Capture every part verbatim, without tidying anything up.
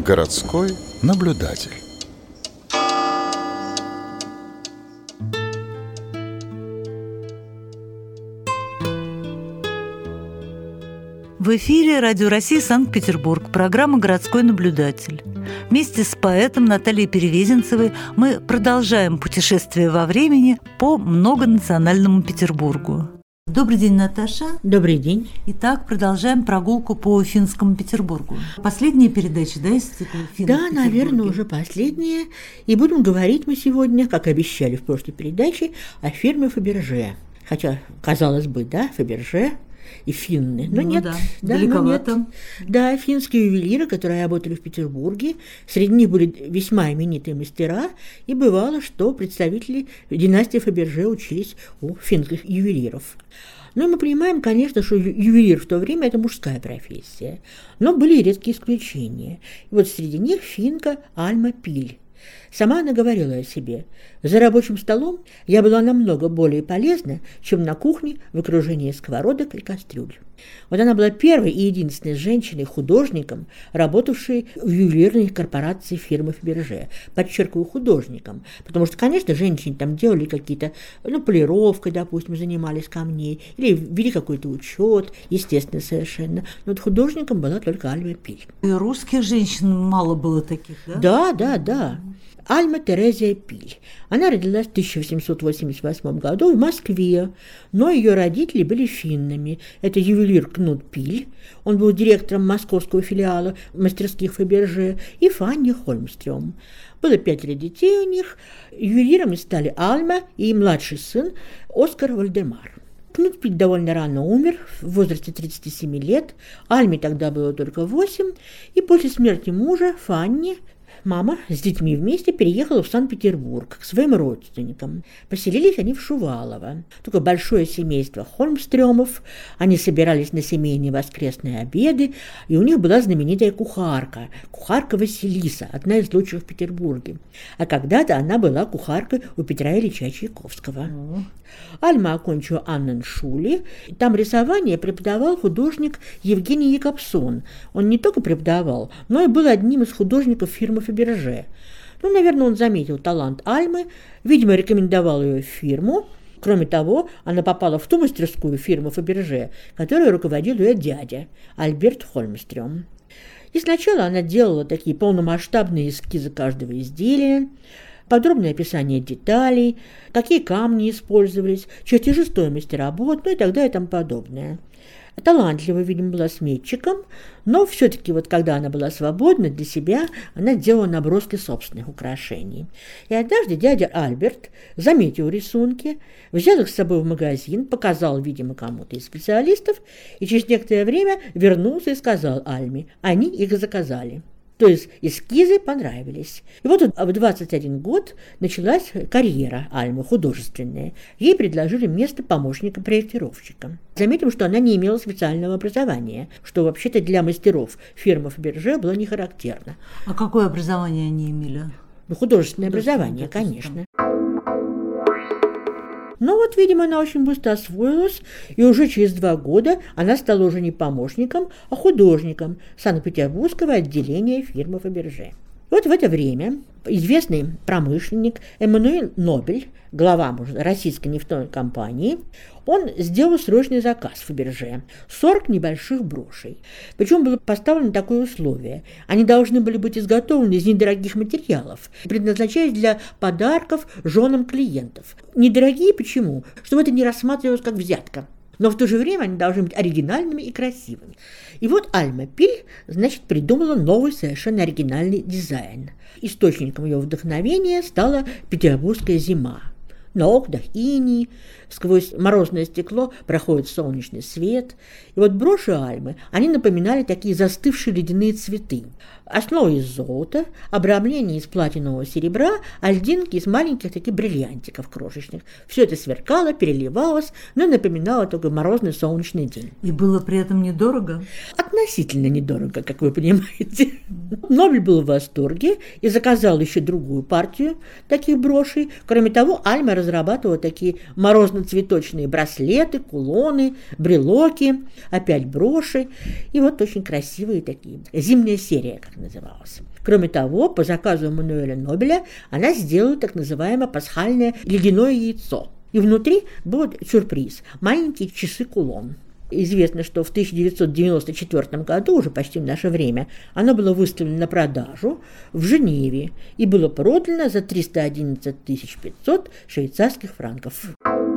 Городской наблюдатель. В эфире Радио России Санкт-Петербург, программа «Городской наблюдатель». Вместе с поэтом Натальей Перевезенцевой мы продолжаем путешествие во времени по многонациональному Петербургу. Добрый день, Наташа. Добрый день. Итак, продолжаем прогулку по финскому Петербургу. Последняя передача, да, из цикла «Финны Да, в Петербурге»? наверное, уже последняя. И будем говорить мы сегодня, как обещали в прошлой передаче, о фирме Фаберже. Хотя, казалось бы, да, Фаберже и финны. Но ну, нет, да, да, далековато. Нет. Да, финские ювелиры, которые работали в Петербурге, среди них были весьма именитые мастера, и бывало, что представители династии Фаберже учились у финских ювелиров. Но мы понимаем, конечно, что ювелир в то время – это мужская профессия, но были и редкие исключения. И вот среди них финка Альма Пиль. Сама она говорила о себе: «За рабочим столом я была намного более полезна, чем на кухне в окружении сковородок и кастрюль». Вот она была первой и единственной женщиной-художником, работавшей в ювелирной корпорации фирмы Фаберже. Подчеркиваю, художником, потому что, конечно, женщины там делали какие-то, ну, полировкой, допустим, занимались камней, или вели какой-то учет, естественно, совершенно. Но вот художником была только Альма Пиль. И русских женщин мало было таких, да? Да, да, да. Альма Терезия Пиль. Она родилась в тысяча восемьсот восемьдесят восьмом году в Москве, но ее родители были финнами. Это ювелир Кнут Пиль, он был директором московского филиала мастерских Фаберже, и Фанни Хольмстрём. Было пятеро детей у них. Ювелирами стали Альма и младший сын Оскар Вальдемар. Кнут Пиль довольно рано умер, в возрасте тридцати семи лет. Альме тогда было только восемь, и после смерти мужа Фанни мама с детьми вместе переехала в Санкт-Петербург к своим родственникам. Поселились они в Шувалово. Такое большое семейство Хольмстрёмов. Они собирались на семейные воскресные обеды, и у них была знаменитая кухарка, кухарка Василиса, одна из лучших в Петербурге. А когда-то она была кухаркой у Петра Ильича Чайковского. Mm. Альма окончила Анненшуле. Там рисование преподавал художник Евгений Якобсон. Он не только преподавал, но и был одним из художников фирмы Фаберже. Ну, наверное, он заметил талант Альмы, видимо, рекомендовал ее в фирму. Кроме того, она попала в ту мастерскую фирмы Фаберже, которой руководил ее дядя Альберт Хольмстрём. И сначала она делала такие полномасштабные эскизы каждого изделия, подробное описание деталей, какие камни использовались, чертежи стоимости работ, ну и так далее и тому подобное. Талантливо, видимо, была сметчиком, но все-таки вот когда она была свободна для себя, она делала наброски собственных украшений. И однажды дядя Альберт заметил рисунки, взял их с собой в магазин, показал, видимо, кому-то из специалистов, и через некоторое время вернулся и сказал Альме: они их заказали. То есть эскизы понравились. И вот в двадцать один год началась карьера Альмы художественная. Ей предложили место помощника проектировщика. Заметим, что она не имела специального образования, что вообще-то для мастеров фирмы Фаберже было не характерно. А какое образование они имели? Ну, художественное образование, конечно. Но вот, видимо, она очень быстро освоилась, и уже через два года она стала уже не помощником, а художником Санкт-Петербургского отделения фирмы Фаберже. Вот в это время известный промышленник Эммануэль Нобель, глава российской нефтяной компании, он сделал срочный заказ Фаберже – сорок небольших брошей. Причем было поставлено такое условие: они должны были быть изготовлены из недорогих материалов, предназначаясь для подарков женам клиентов. Недорогие почему? Чтобы это не рассматривалось как взятка. Но в то же время они должны быть оригинальными и красивыми. И вот Альма Пиль, значит, придумала новый совершенно оригинальный дизайн. Источником ее вдохновения стала петербургская зима. На окнах иней, сквозь морозное стекло проходит солнечный свет. И вот броши Альмы, они напоминали такие застывшие ледяные цветы. Основа из золота, обрамление из платинового серебра, а льдинки из маленьких таких бриллиантиков крошечных. Все это сверкало, переливалось, но напоминало только морозный солнечный день. И было при этом недорого? Относительно недорого, как вы понимаете. Нобель был в восторге и заказал еще другую партию таких брошей. Кроме того, Альма разрабатывала такие морозно-цветочные браслеты, кулоны, брелоки, опять броши. И вот очень красивые такие. Зимняя серия, как называлась. Кроме того, по заказу Эммануэля Нобеля она сделала так называемое пасхальное ледяное яйцо. И внутри был сюрприз – маленькие часы-кулон. Известно, что в тысяча девятьсот девяносто четвёртом году, уже почти в наше время, оно было выставлено на продажу в Женеве и было продано за триста одиннадцать тысяч пятьсот швейцарских франков.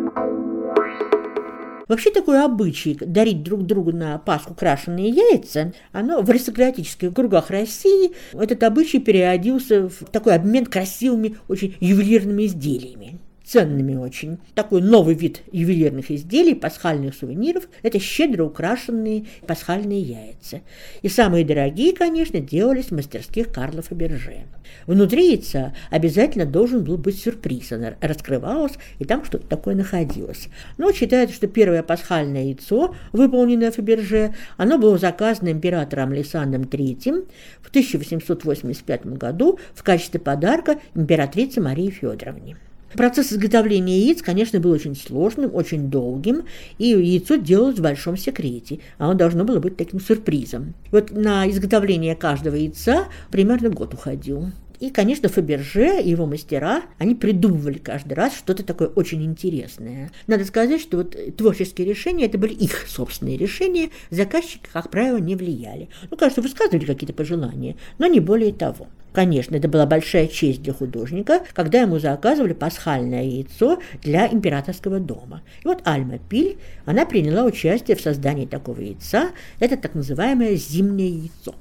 Вообще такой обычай дарить друг другу на Пасху крашеные яйца, оно в аристократических кругах России, этот обычай переодился в такой обмен красивыми, очень ювелирными изделиями. Ценными очень. Такой новый вид ювелирных изделий, пасхальных сувениров, это щедро украшенные пасхальные яйца. И самые дорогие, конечно, делались в мастерских Карла Фаберже. Внутри яйца обязательно должен был быть сюрприз. Она раскрывалась, и там что-то такое находилось. Но считается, что первое пасхальное яйцо, выполненное Фаберже, оно было заказано императором Александром третьим в тысяча восемьсот восемьдесят пятом году в качестве подарка императрице Марии Федоровне. Процесс изготовления яиц, конечно, был очень сложным, очень долгим, и яйцо делалось в большом секрете. Оно должно было быть таким сюрпризом. Вот на изготовление каждого яйца примерно год уходил. И, конечно, Фаберже и его мастера, они придумывали каждый раз что-то такое очень интересное. Надо сказать, что вот творческие решения, это были их собственные решения, заказчики, как правило, не влияли. Ну, конечно, высказывали какие-то пожелания, но не более того. Конечно, это была большая честь для художника, когда ему заказывали пасхальное яйцо для императорского дома. И вот Альма Пиль, она приняла участие в создании такого яйца, это так называемое зимнее яйцо.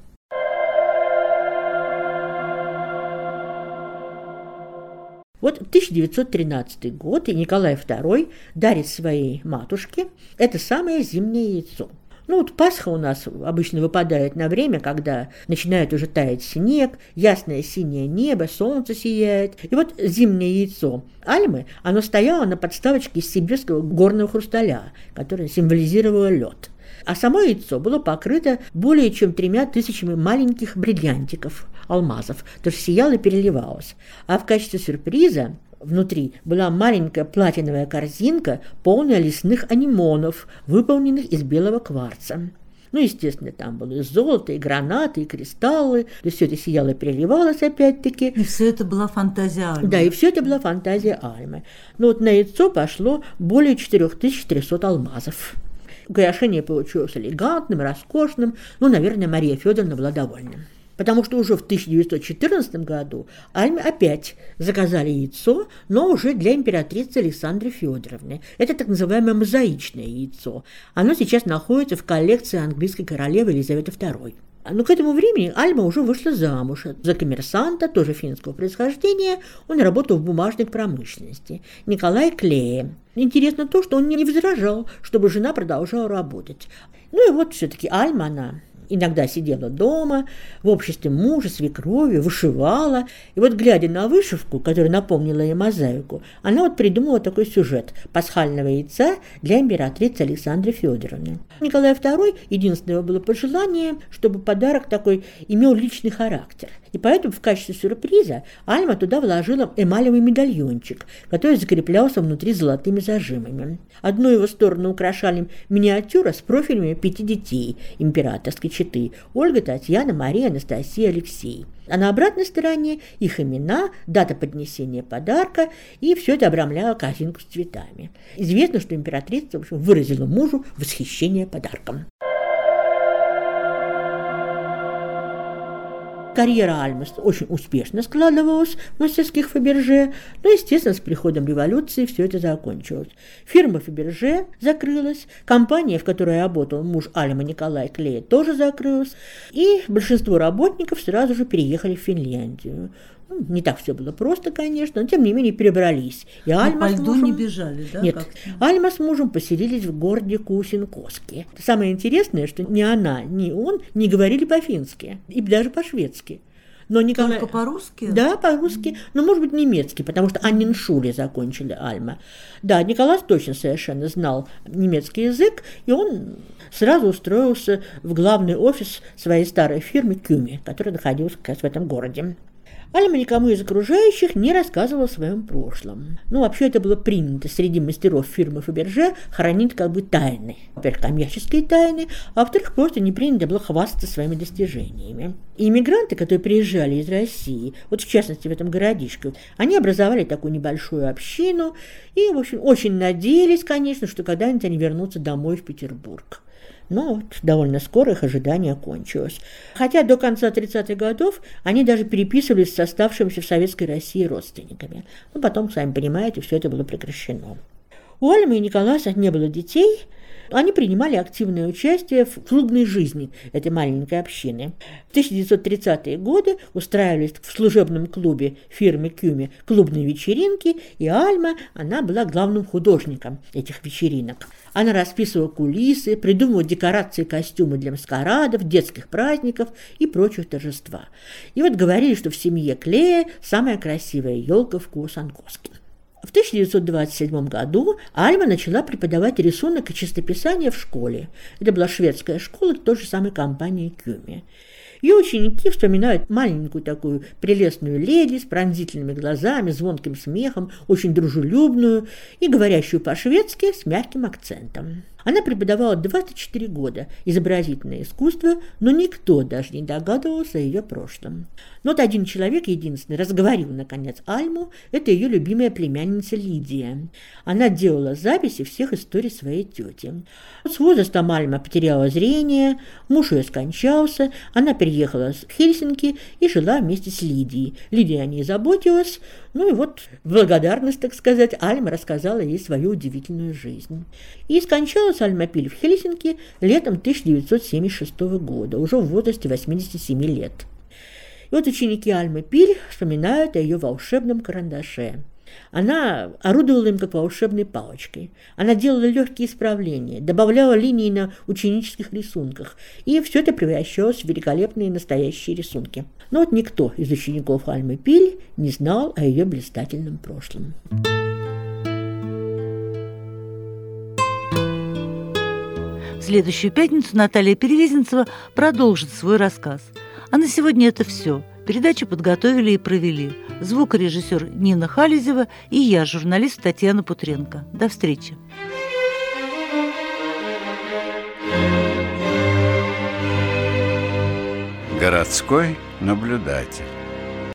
Вот тысяча девятьсот тринадцатый год, и Николай второй дарит своей матушке это самое зимнее яйцо. Ну вот Пасха у нас обычно выпадает на время, когда начинает уже таять снег, ясное синее небо, солнце сияет. И вот зимнее яйцо Альмы, оно стояло на подставочке из сибирского горного хрусталя, которое символизировало лед. А само яйцо было покрыто более чем тремя тысячами маленьких бриллиантиков, алмазов, то есть сияло и переливалось. А в качестве сюрприза внутри была маленькая платиновая корзинка, полная лесных анимонов, выполненных из белого кварца. Ну, естественно, там было и золото, и гранаты, и кристаллы, и все это сияло и переливалось опять-таки. И все это была фантазия Альмы. Да, и все это была фантазия Альмы. Но вот на яйцо пошло более четыре тысячи триста алмазов. Украшение получилось элегантным, роскошным, ну, наверное, Мария Федоровна была довольна. Потому что уже в тысяча девятьсот четырнадцатом году Альме опять заказали яйцо, но уже для императрицы Александры Федоровны. Это так называемое мозаичное яйцо. Оно сейчас находится в коллекции английской королевы Елизаветы второй. Но к этому времени Альма уже вышла замуж за коммерсанта, тоже финского происхождения. Он работал в бумажной промышленности. Николай Клее. Интересно то, что он не возражал, чтобы жена продолжала работать. Ну и вот все-таки Альма, она иногда сидела дома, в обществе мужа, свекрови, вышивала. И вот, глядя на вышивку, которая напомнила ей мозаику, она вот придумала такой сюжет пасхального яйца для императрицы Александры Федоровны. Николай второй, единственное его было пожелание, чтобы подарок такой имел личный характер. И поэтому в качестве сюрприза Альма туда вложила эмалевый медальончик, который закреплялся внутри золотыми зажимами. Одну его сторону украшали миниатюра с профилями пяти детей императорской четы: Ольга, Татьяна, Мария, Анастасия, Алексей. А на обратной стороне их имена, дата поднесения подарка, и все это обрамляло корзинку с цветами. Известно, что императрица, в общем, выразила мужу восхищение подарком. Карьера Альмы очень успешно складывалась в мастерских Фаберже, но, естественно, с приходом революции все это закончилось. Фирма Фаберже закрылась, компания, в которой работал муж Альмы Николай Клее, тоже закрылась, и большинство работников сразу же переехали в Финляндию. Ну, не так все было просто, конечно, но тем не менее перебрались. И Альма по с льду мужем... не бежали, да? Нет, как-то? Альма с мужем поселились в городе Куусинкоски. Самое интересное, что ни она, ни он не говорили по-фински и даже по-шведски. Но Николай... Только по-русски? Да, по-русски, но, может быть, немецкий, потому что Анненшуле закончили Альма. Да, Николай точно совершенно знал немецкий язык, и он сразу устроился в главный офис своей старой фирмы Кюми, которая находилась как раз в этом городе. Альма никому из окружающих не рассказывала о своем прошлом. Ну, вообще это было принято среди мастеров фирмы Фаберже хранить как бы тайны. Во-первых, коммерческие тайны, а во-вторых, просто не принято было хвастаться своими достижениями. И иммигранты, которые приезжали из России, вот в частности в этом городишке, они образовали такую небольшую общину и, в общем, очень надеялись, конечно, что когда-нибудь они вернутся домой в Петербург. Но вот довольно скоро их ожидание кончилось. Хотя до конца тридцатых годов они даже переписывались с оставшимися в Советской России родственниками. Но потом, сами понимаете, все это было прекращено. У Альмы и Николаса не было детей. Они принимали активное участие в клубной жизни этой маленькой общины. В тысяча девятьсот тридцатые годы устраивались в служебном клубе фирмы Кюми клубные вечеринки, и Альма, она была главным художником этих вечеринок. Она расписывала кулисы, придумывала декорации, костюмы для маскарадов, детских праздников и прочих торжества. И вот говорили, что в семье Клея самая красивая елка в Куосанковске. В тысяча девятьсот двадцать седьмом году Альма начала преподавать рисунок и чистописание в школе. Это была шведская школа той же самой компании Кюми. Ее ученики вспоминают маленькую такую прелестную леди с пронзительными глазами, звонким смехом, очень дружелюбную и говорящую по-шведски с мягким акцентом. Она преподавала двадцать четыре года изобразительное искусство, но никто даже не догадывался о ее прошлом. Но вот один человек единственный разговорил, наконец, Альму, это ее любимая племянница Лидия. Она делала записи всех историй своей тети. С возрастом Альма потеряла зрение, муж ее скончался, она переехала в Хельсинки и жила вместе с Лидией. Лидия о ней заботилась, ну и вот в благодарность, так сказать, Альма рассказала ей свою удивительную жизнь. И скончалась Альма Пиль в Хельсинки летом тысяча девятьсот семьдесят шестого года, уже в возрасте восьмидесяти семи лет. И вот ученики Альмы Пиль вспоминают о ее волшебном карандаше. Она орудовала им как волшебной палочкой. Она делала легкие исправления, добавляла линии на ученических рисунках, и все это превращалось в великолепные настоящие рисунки. Но вот никто из учеников Альмы Пиль не знал о ее блистательном прошлом. В следующую пятницу Наталья Перевезенцева продолжит свой рассказ. А на сегодня это все. Передачу подготовили и провели звукорежиссер Нина Хализева и я, журналист Татьяна Путренко. До встречи. Городской наблюдатель.